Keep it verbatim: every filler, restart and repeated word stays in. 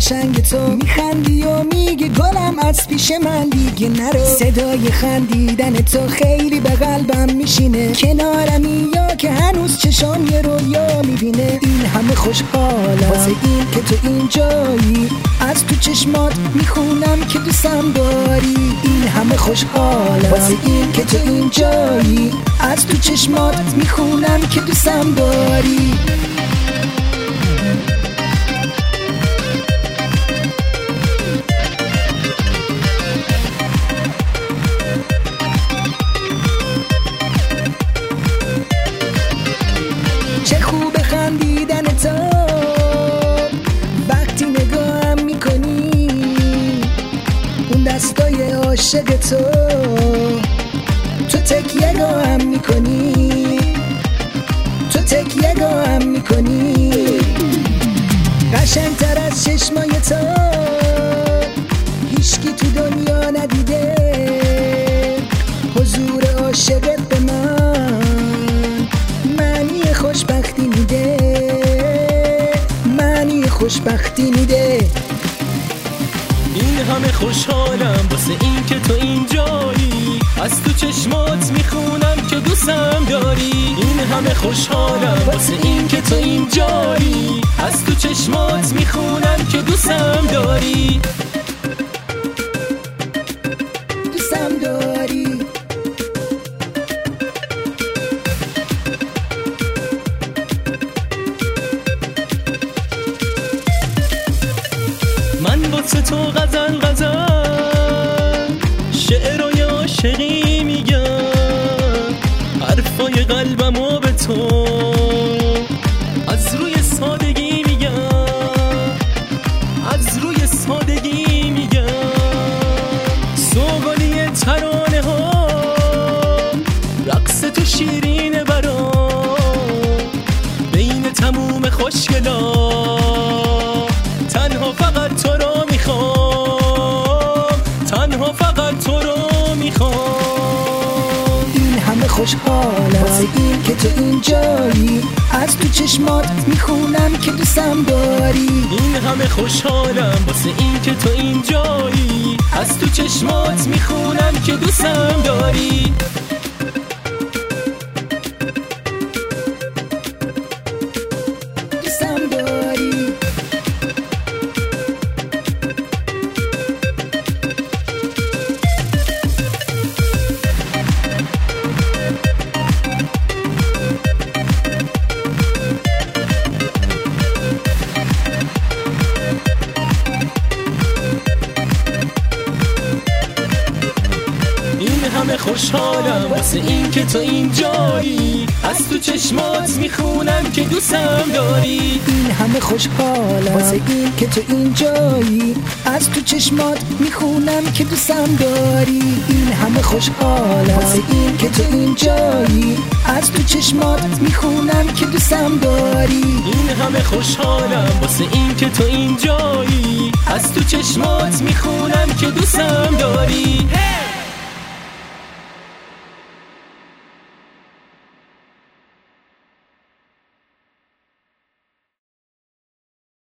قشنگ تو میخندی و میگی گلم از پیش من دیگه نرو. صدای خندیدن تو خیلی به قلبم میشینه، کنارمی یا که هنوز چشام یه رویا میبینه. این همه خوشحالم واسه این که تو اینجایی، از تو چشمات میخونم که دوستم داری. این همه خوشحالم واسه این که تو اینجایی، از تو چشمات میخونم که دوستم داری. چه خوب خندیدن تو وقتی نگاهم میکنی، اون دستای عاشق تو تو تکیه گاهم میکنی، تو تکیه گاهم میکنی. قشنگتر از چشمای تو هیچکی تو دنیا ندیده، حضور عاشقت به من معنی خوشبختی میده، معنی خوشبختی میده. این همه خوشحالم واسه این که تو اینجایی، از تو چشمات میخونم که دوستم داری. این همه خوشحالم واسه این که تو اینجایی، از تو چشمات میخونم که دوستم داری. دوستم داری. من واسه تو غزل غزل شعرهای عاشقی میگم، حرفای قلبمو به تو از روی سادگی میگم، از روی سادگی میگم. سوگلی ترانه ها رقص تو شیرینه برام، بین تموم خوشگلا تنها فقط تو رو میخوام، تنها فقط تو رو میخوام. این همه خوشحالم واسه این که تو اینجایی، از تو چشمات میخونم که دوستم داری. این همه خوشحالم واسه این که تو اینجایی، از تو چشمات میخونم که دوستم داری. دوستم داری. همه خوشحالم واسه این که تو اینجایی، از تو چشمات میخونم که دوستم داری. این همه خوشحالم واسه این که تو اینجایی، از تو چشمات میخونم که دوستم داری. این همه خوشحالم واسه این که تو اینجایی، از تو چشمات میخونم که دوستم داری. این همه خوشحالم واسه این که تو اینجایی، از تو چشمات میخونم که دوستم داری.